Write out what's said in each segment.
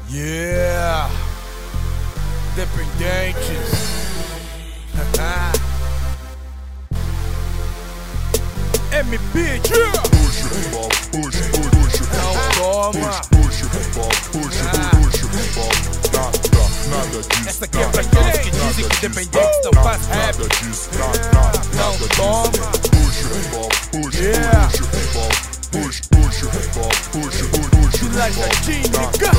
Yeah, dependentes. MB, não toma. Essa aqui é pra aqueles que dizem que dependentes não faz rap. Não toma. Yeah. Vila Jardim, liga.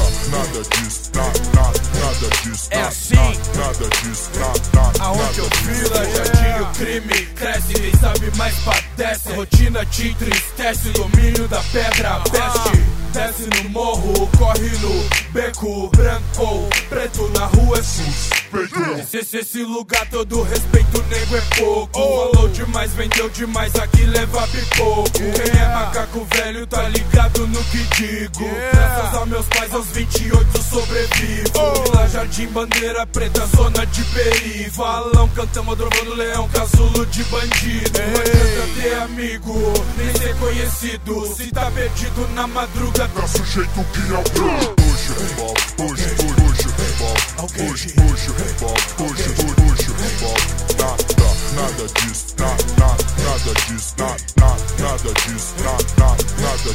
É assim. Aonde eu Vila Jardim, o crime cresce. Quem sabe mais padece. Rotina te entristece. Domínio da pedra, peste. Desce no morro, corre no beco. Branco, preto na rua é suspeito. Esse lugar todo respeito, nego é pouco. Falou demais, vendeu demais, aqui leva pipoco. Quem é macaco velho tá ligado no que digo. Graças aos meus pais aos 28 sobrevivo. Vila Jardim, bandeira preta, zona de perigo. Valão, cantamos, drovando leão, casulo de bandido. Não adianta ter amigo, nem ser conhecido. Se tá perdido na madruga, dá sujeito que é o pro. Nada disso, nada disso, nada disso, nada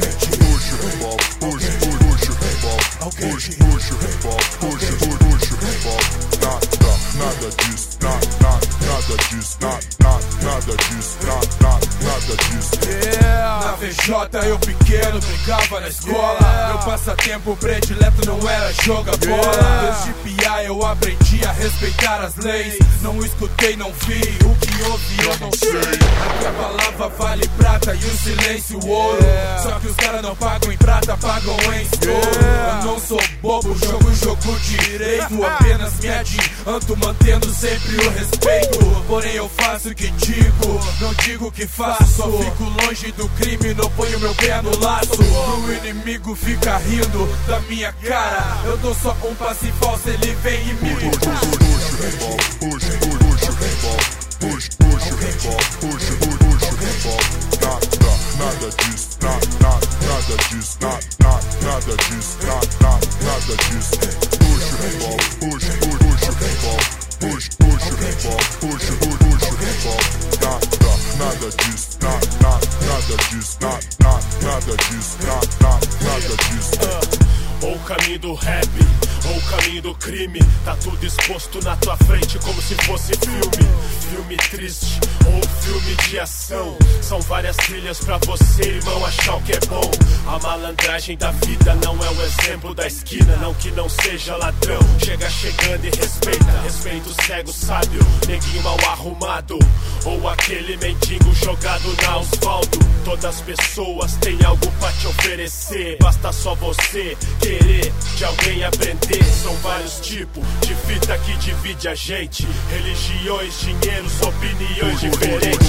disso. Na VJ eu pequeno brigava na escola. Meu passatempo predileto não era jogar bola. Desde piá eu aprendi a respeitar as leis. Não escutei, não vi, o que ouvi eu não sei. Aqui a palavra vale prata e o silêncio ouro. Só que os caras não pagam em prata, pagam em estouro. Eu não sou bobo, jogo direito. Apenas me adianto, mantendo sempre o respeito. Porém eu faço o que digo, não digo o que faço. Só fico longe do crime, não ponho meu pé no laço. O inimigo fica rindo da minha cara. Eu dou só um passe falso, ele vem e me nada disso, nada disso, nada disso, nada disso. Nada disso, nada disso. Ou o caminho do rap, ou o caminho do crime. Tá tudo exposto na tua frente como se fosse filme. Filme triste, ou filme de ação. São várias trilhas pra você, irmão, achar o que é bom. A malandragem da vida não é o exemplo da esquina. Não que não seja ladrão, chega chegando e respeita. Respeita o cego sábio, neguinho mal arrumado. Ou aquele mendigo jogado na asfalto. Todas as pessoas têm algo pra te oferecer. Basta só você querer de alguém aprender. São vários tipos de fita que divide a gente. Religiões, dinheiros, opiniões diferentes.